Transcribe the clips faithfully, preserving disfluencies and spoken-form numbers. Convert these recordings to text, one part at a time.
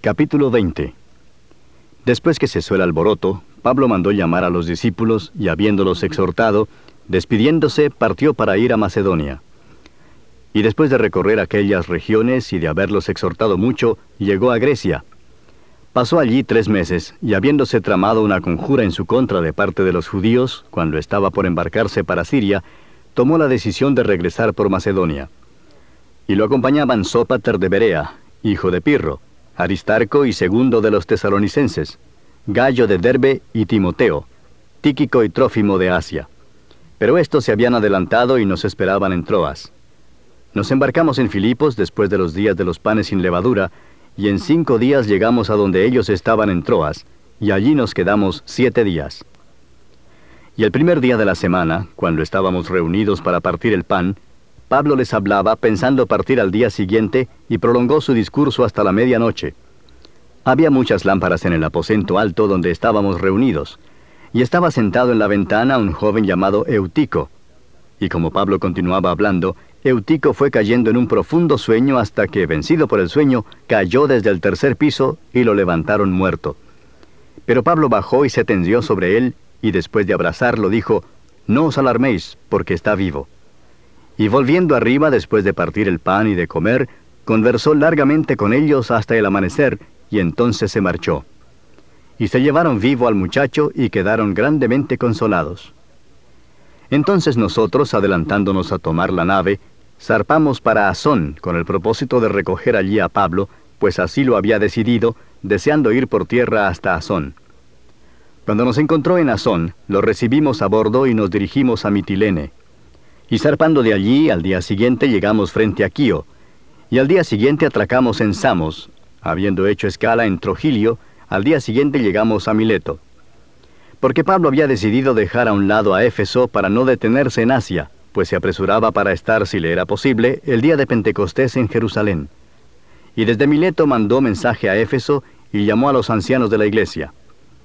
Capítulo veinte. Después que cesó el alboroto, Pablo mandó llamar a los discípulos, y habiéndolos exhortado, despidiéndose, partió para ir a Macedonia. Y después de recorrer aquellas regiones y de haberlos exhortado mucho, llegó a Grecia. Pasó allí tres meses, y habiéndose tramado una conjura en su contra de parte de los judíos, cuando estaba por embarcarse para Siria, tomó la decisión de regresar por Macedonia. Y lo acompañaban Sópater de Berea, hijo de Pirro, Aristarco y Segundo de los tesalonicenses, Gallo de Derbe y Timoteo, Tíquico y Trófimo de Asia. Pero estos se habían adelantado y nos esperaban en Troas. Nos embarcamos en Filipos después de los días de los panes sin levadura, y en cinco días llegamos a donde ellos estaban en Troas, y allí nos quedamos siete días. Y el primer día de la semana, cuando estábamos reunidos para partir el pan, Pablo les hablaba pensando partir al día siguiente, y prolongó su discurso hasta la medianoche. Había muchas lámparas en el aposento alto donde estábamos reunidos, y estaba sentado en la ventana un joven llamado Eutico. Y como Pablo continuaba hablando, Eutico fue cayendo en un profundo sueño hasta que, vencido por el sueño, cayó desde el tercer piso y lo levantaron muerto. Pero Pablo bajó y se tendió sobre él, y después de abrazarlo dijo: «No os alarméis, porque está vivo». Y volviendo arriba después de partir el pan y de comer, conversó largamente con ellos hasta el amanecer, y entonces se marchó. Y se llevaron vivo al muchacho y quedaron grandemente consolados. Entonces nosotros, adelantándonos a tomar la nave, zarpamos para Asón con el propósito de recoger allí a Pablo, pues así lo había decidido, deseando ir por tierra hasta Asón. Cuando nos encontró en Asón, lo recibimos a bordo y nos dirigimos a Mitilene. Y zarpando de allí, al día siguiente llegamos frente a Quío, y al día siguiente atracamos en Samos. Habiendo hecho escala en Trogilio, al día siguiente llegamos a Mileto. Porque Pablo había decidido dejar a un lado a Éfeso para no detenerse en Asia, pues se apresuraba para estar, si le era posible, el día de Pentecostés en Jerusalén. Y desde Mileto mandó mensaje a Éfeso y llamó a los ancianos de la iglesia.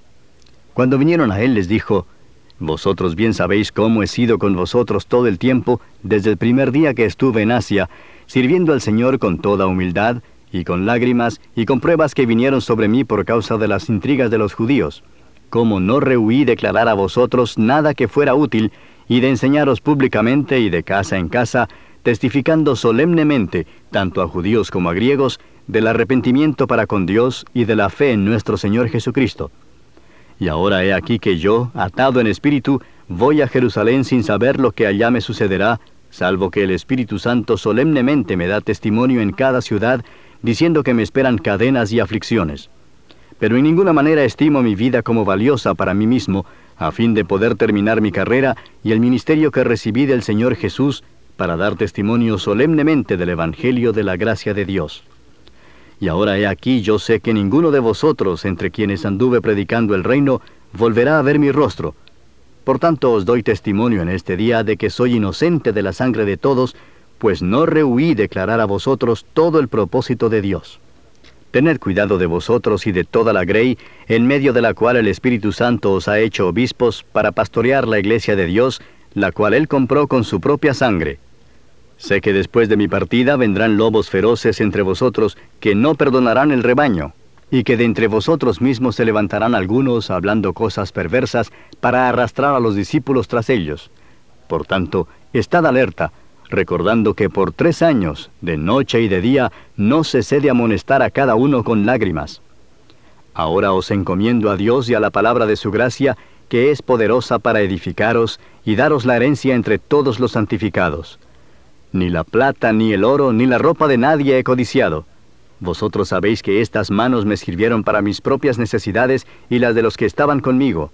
Cuando vinieron a él les dijo: «Vosotros bien sabéis cómo he sido con vosotros todo el tiempo, desde el primer día que estuve en Asia, sirviendo al Señor con toda humildad, y con lágrimas, y con pruebas que vinieron sobre mí por causa de las intrigas de los judíos, cómo no rehuí declarar a vosotros nada que fuera útil, y de enseñaros públicamente y de casa en casa, testificando solemnemente, tanto a judíos como a griegos, del arrepentimiento para con Dios y de la fe en nuestro Señor Jesucristo. Y ahora he aquí que yo, atado en espíritu, voy a Jerusalén sin saber lo que allá me sucederá, salvo que el Espíritu Santo solemnemente me da testimonio en cada ciudad, diciendo que me esperan cadenas y aflicciones. Pero en ninguna manera estimo mi vida como valiosa para mí mismo, a fin de poder terminar mi carrera y el ministerio que recibí del Señor Jesús, para dar testimonio solemnemente del Evangelio de la gracia de Dios. Y ahora he aquí, yo sé que ninguno de vosotros, entre quienes anduve predicando el reino, volverá a ver mi rostro. Por tanto os doy testimonio en este día de que soy inocente de la sangre de todos, pues no rehuí declarar a vosotros todo el propósito de Dios. Tened cuidado de vosotros y de toda la grey, en medio de la cual el Espíritu Santo os ha hecho obispos, para pastorear la iglesia de Dios, la cual él compró con su propia sangre. Sé que después de mi partida vendrán lobos feroces entre vosotros, que no perdonarán el rebaño, y que de entre vosotros mismos se levantarán algunos, hablando cosas perversas, para arrastrar a los discípulos tras ellos. Por tanto, estad alerta, recordando que por tres años, de noche y de día, no cesé de amonestar a cada uno con lágrimas. Ahora os encomiendo a Dios y a la palabra de su gracia, que es poderosa para edificaros y daros la herencia entre todos los santificados. Ni la plata, ni el oro, ni la ropa de nadie he codiciado. Vosotros sabéis que estas manos me sirvieron para mis propias necesidades y las de los que estaban conmigo.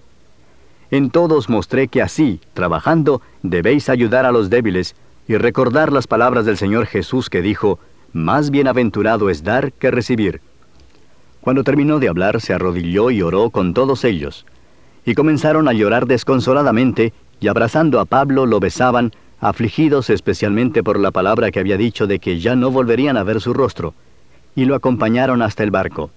En todo os mostré que así, trabajando, debéis ayudar a los débiles, y recordar las palabras del Señor Jesús que dijo: «Más bienaventurado es dar que recibir». Cuando terminó de hablar, se arrodilló y oró con todos ellos. Y comenzaron a llorar desconsoladamente, y abrazando a Pablo lo besaban, afligidos especialmente por la palabra que había dicho de que ya no volverían a ver su rostro. Y lo acompañaron hasta el barco.